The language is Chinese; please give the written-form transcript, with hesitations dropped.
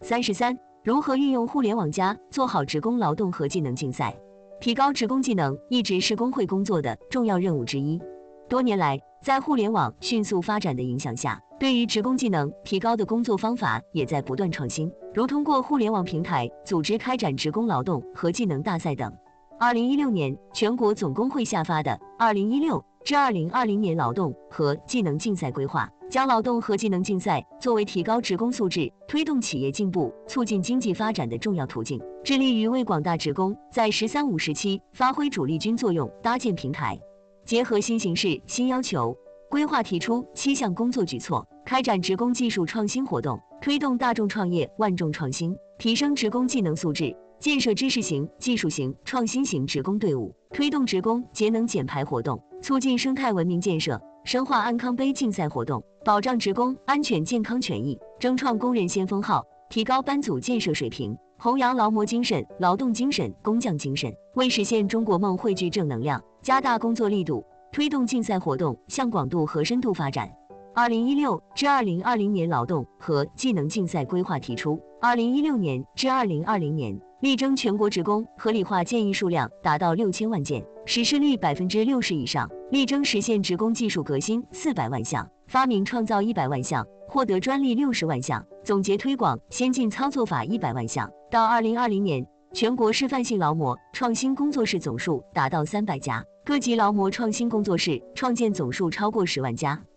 33、如何运用互联网做好职工劳动和技能竞赛？提高职工技能一直是工会工作的重要任务之一。多年来，在互联网迅速发展的影响下，对于职工技能提高的工作方法也在不断创新，如通过互联网平台组织开展职工劳动和技能大赛等。2016年，全国总工会下发的2016至2020年劳动和技能竞赛规划，将劳动和技能竞赛作为提高职工素质、推动企业进步、促进经济发展的重要途径，致力于为广大职工在“13+5”时期发挥主力军作用搭建平台。结合新形势、新要求，规划提出7项工作举措，开展职工技术创新活动，推动大众创业、万众创新，提升职工技能素质，建设知识型、技术型、创新型职工队伍，推动职工节能减排活动，促进生态文明建设，深化安康杯竞赛活动，保障职工安全健康权益，争创工人先锋号，提高班组建设水平，弘扬劳模精神、劳动精神、工匠精神，为实现中国梦汇聚正能量，加大工作力度，推动竞赛活动向广度和深度发展。2016至2020年劳动和技能竞赛规划提出，2016年至2020年力争全国职工合理化建议数量达到6000万件，实施率60%以上，力争实现职工技术革新400万项，发明创造100万项，获得专利60万项，总结推广先进操作法100万项。到2020年，全国示范性劳模创新工作室总数达到300家，各级劳模创新工作室创建总数超过10万家。